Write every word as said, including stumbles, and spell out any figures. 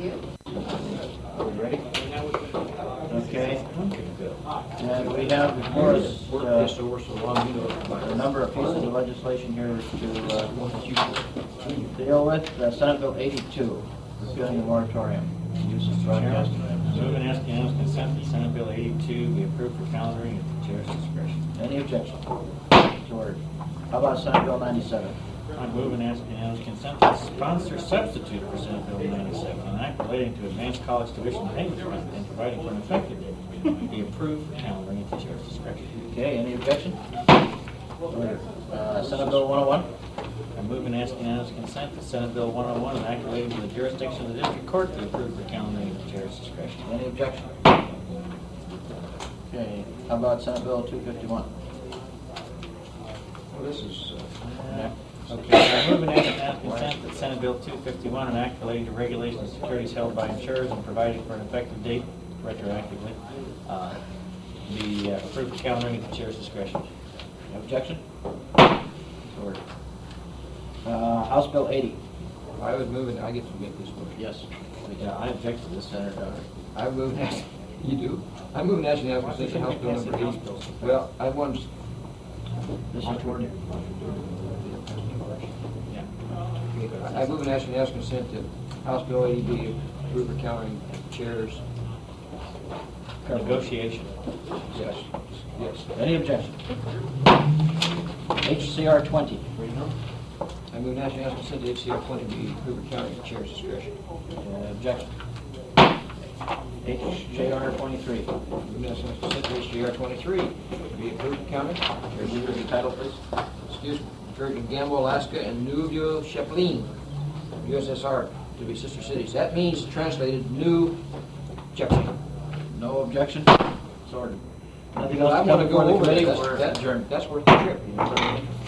you. Are we ready? Okay. And we have before us uh, a number of pieces of legislation here to uh, deal with. Uh, Senate Bill eighty-two, repealing the moratorium. Use of broadcast. Move and ask unanimous consent that Senate Bill eighty-two be approved for calendaring at the chair's discretion. Any objection? So ordered. How about Senate Bill ninety-seven? I move and ask unanimous consent that sponsor substitute for Senate Bill ninety-seven, an act relating to advanced college tuition payment and providing for an effective date, be approved for calendaring at the chair's discretion. Okay, any objection? Ordered. Uh, Senate Bill one oh one? I move and ask unanimous consent that Senate Bill one oh one, an act relating to the jurisdiction of the district court, be approved for calendaring at the chair's discretion. Any objection? Okay, how about Senate Bill two fifty-one? Well, this is, Yeah. Okay, I move and ask unanimous consent that Senate Bill two fifty-one, an act relating to regulation of securities held by insurers and providing for an effective date retroactively, uh, be uh, approved for calendaring at the chair's discretion. No objection? So ordered. Uh, House Bill eighty? I would move it, I get to get this one. Yes. Yeah, I object to this, Senator Dodd. I move and ask, you do? I move and ask you now to consent to House Bill number eighty. Well, I want to, This is toward I move and ask you now to consent to House Bill eighty be approved for counting chairs. Negotiation. Yes, yes. Any objection? H C R twenty? I move and ask you now to consent to H C R twenty be approved for counting at chair's discretion. Uh, objection? H J R twenty-three? Move and ask you to consent to H C R twenty-three be approved for counting. Here's the read the title, please. Excuse me, Church in Gamble, Alaska, and Nuvio Sheplin, U S S R, to be sister cities. That means translated New Sheplin. No objection? So ordered. Nothing I else to want come to before go the over committee? that. We're That's, that, adjourned. that's worth the trip.